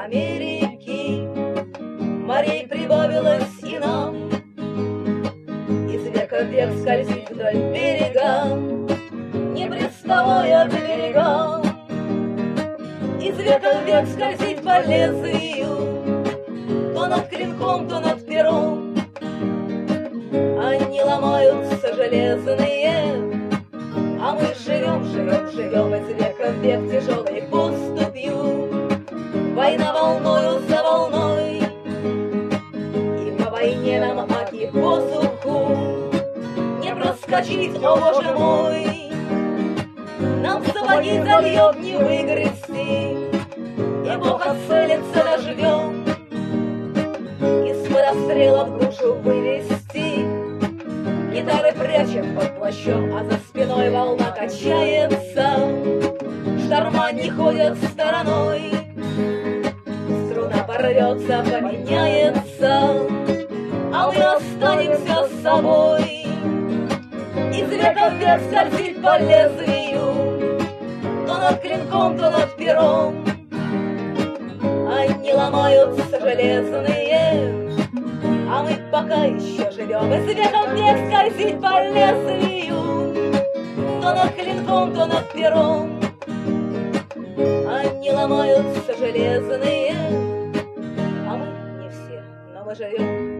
Америки. Морей прибавилось и нам, из века в век скользит вдоль берега, не приставая к берегам. Из века в век скользить по лезвию, то над клинком, то над пером. Они ломаются железные, а мы живем, живем, живем из века в век тяжелой поступью. Война волною за волной, и по войне нам аки по суху не проскочить, о боже мой. Нам сапоги зальет не выгрести, и Бог отцелится дождем, из-под обстрелов душу вывести. Гитары прячем под плащом, а за спиной волна качается, шторма не ходят стороной. Струна порвется, поменяется, а мы останемся с собой. Из века в век скользить по лезвию, то над клинком, то над пером. Они ломаются железные, а мы пока еще живем. Из века в век скользить по лезвию, то над клинком, то над пером. Они ломаются железные, а мы не все, но мы живем.